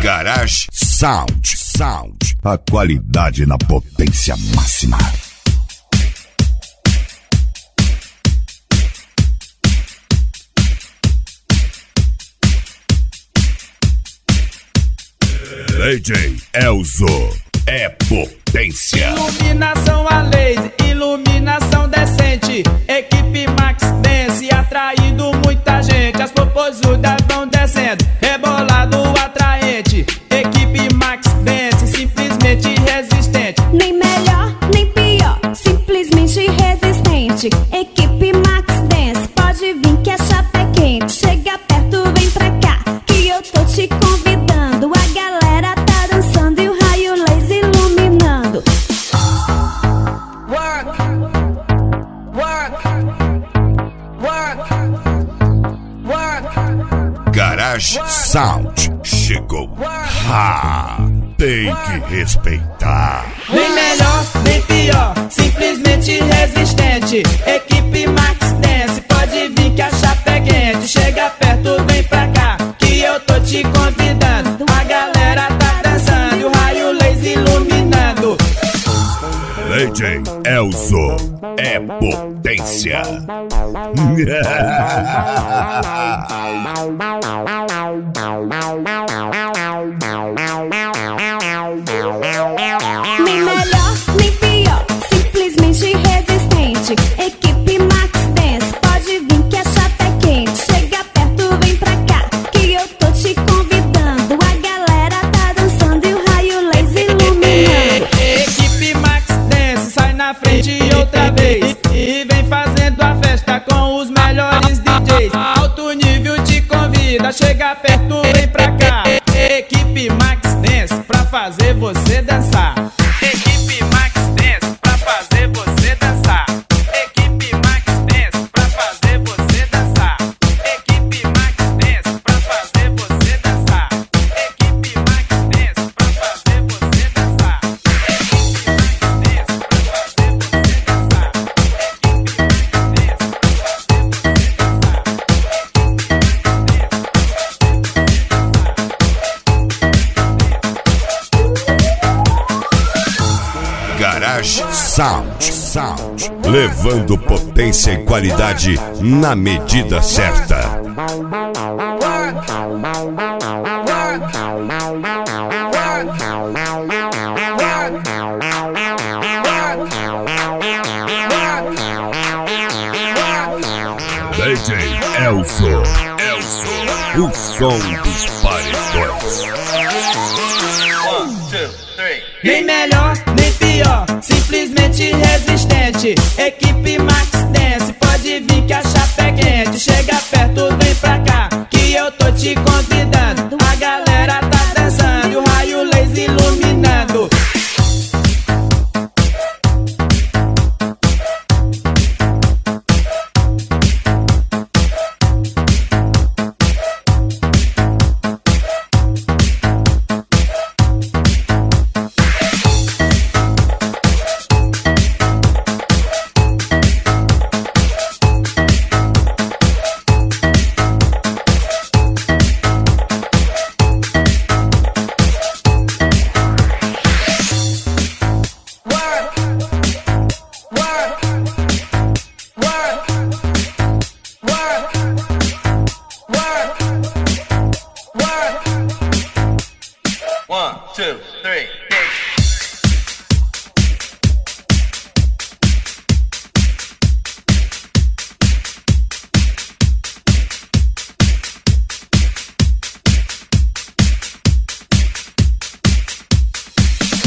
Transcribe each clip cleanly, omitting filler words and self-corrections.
Garage Sound. A qualidade na potência máxima. DJ Elzo é potência. Iluminação a laser, iluminação decente. Equipe Max Dance atraindo muita gente. As popozudas vão descendo, rebolado atraente. Equipe Max Dance, simplesmente resistente. Nem melhor, nem pior, simplesmente resistente. Equipe Max Dance, pode vir que a chapa é quente. Chega perto, vem pra cá, que eu tô te convidando. A galera tá dançando e o raio laser iluminando. Work, work, work, work. Garage Sound chegou. Tem que respeitar. Nem melhor, nem pior, simplesmente resistente. Equipe Max Dance, pode vir que a chapa é quente. Chega perto, vem pra cá, que eu tô te convidando. A galera tá dançando e o raio laser iluminando. DJ Elzo é potência. Nem melhor, nem pior, simplesmente resistente. Equipe Max Dance, pode vir que a chapa é quente. Chega perto, vem pra cá, que eu tô te convidando. A galera tá dançando e o raio laser iluminando. Equipe Max Dance, sai na frente outra vez e vem fazendo a festa com os melhores DJs. Alto nível te convida, chega perto, vem pra cá. Equipe Max Dance, pra fazer você dançar. Equipe Max Dance, pra fazer você dançar. Equipe Max Dance, pra fazer você dançar. Equipe Max Dance, pra fazer você dançar. Equipe Max Dance, pra fazer você dançar. Garage Sound, levando potência e qualidade na medida certa. DJ Elzo, o som dos paredões. Nem melhor, nem pior, simplesmente resistente. Equipe Max Dance, pode vir que a chapa é quente. Chega perto, vem pra cá, que eu tô te convidando. A galera tá dançando e o raio laser iluminando. One, two, three,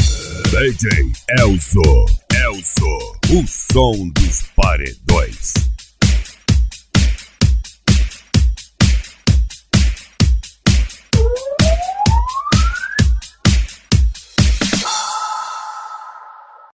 DJ Elzo, o som dos paredões.